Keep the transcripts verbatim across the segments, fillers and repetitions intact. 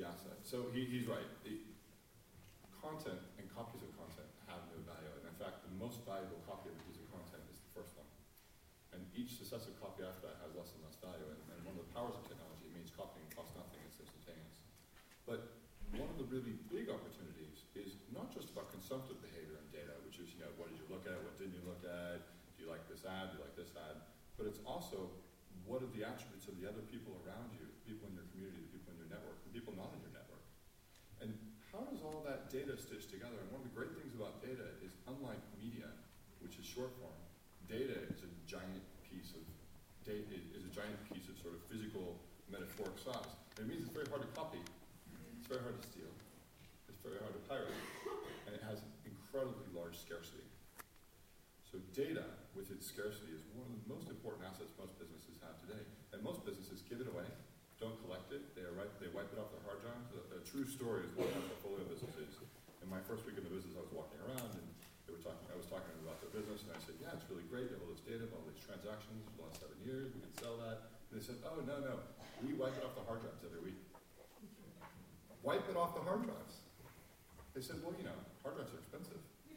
the asset. So he, he's right. The content and copies of content have no value. And in fact, the most valuable copy of a piece of content is the first one. And each successive copy after that has less and less value. And, and one of the powers of technology means copying costs nothing, it's instantaneous. But one of the really big opportunities is not just about consumptive behavior and data, which is, you know, what did you look at, what didn't you look at, do you like this ad, do you like this ad, but it's also what are the attributes of the other people around you, the people in your community, the people in your network, the people not in your network. And how does all that data stitch together? And one of the great things about data is, unlike media, which is short form, data is a giant piece of data is a giant piece of sort of physical metaphoric size. And it means it's very hard to copy, it's very hard to steal, it's very hard to pirate, and it has incredibly large scarcity. So data, with its scarcity, is one of the most important assets most businesses have today. And most businesses give it away, don't collect it, they, are right, they wipe it off their hard drives. A, a true story is what my portfolio business is. In my first week in the business, I was walking around, and they were talking, I was talking about their business, and I said, yeah, it's really great, we have all this data, all these transactions for the last seven years, we can sell that. And they said, oh, no, no, we wipe it off the hard drives every week. Wipe it off the hard drives. They said, well, you know, hard drives are expensive.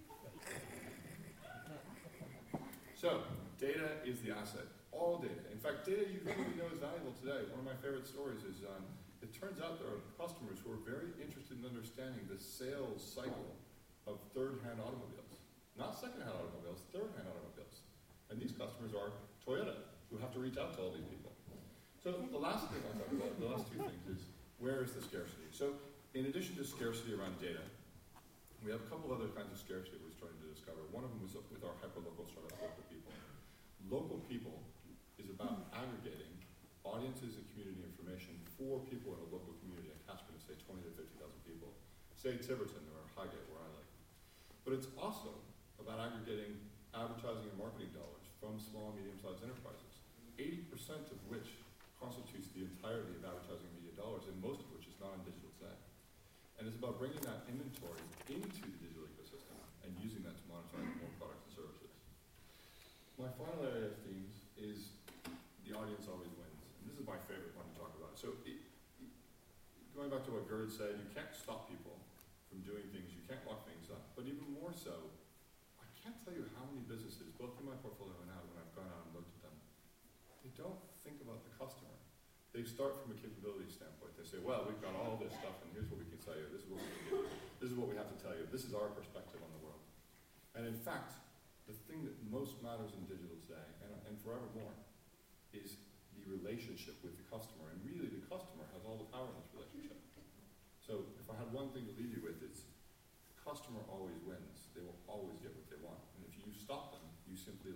So, data is the asset. All data. In fact, data you really know is valuable today. One of my favorite stories is, um, it turns out there are customers who are very interested in understanding the sales cycle of third-hand automobiles. Not second-hand automobiles, third-hand automobiles. And these customers are Toyota, who have to reach out to all these people. So the last thing I'll talk about, the last two things, is where is the scarcity? So in addition to scarcity around data, we have a couple other kinds of scarcity we're starting to discover. One of them was with our hyperlocal startup, Local People. Local People is about aggregating audiences and community information for people in a local community, a catchment of say twenty to fifty thousand people, say Tiverton or Highgate, where I live. But it's also about aggregating advertising and marketing dollars from small and medium-sized enterprises, eighty percent of which constitutes the entirety of advertising and media dollars, and most of which is not in digital today. And it's about bringing that inventory into the digital ecosystem and using that to monetize more products and services. My final area of themes is the audience always wins. And this is my favorite one to talk about. So it, it, going back to what Gerd said, you can't stop people from doing things, you can't lock things up. But even more so, I can't tell you how many businesses, both in my portfolio and out when I've gone out and looked at them, they don't think about the customer. They start from a capability standpoint. They say, well, we've got all this stuff, and here's what we can tell you. This is what we can do. This is what we have to tell you. This is our perspective on the world. And in fact, the thing that most matters in digital today, and, and forevermore, is the relationship with the customer. And really, the customer has all the power in this relationship. So if I had one thing to leave you with, it's the customer always wins. They will always get what they want. And if you stop them, you simply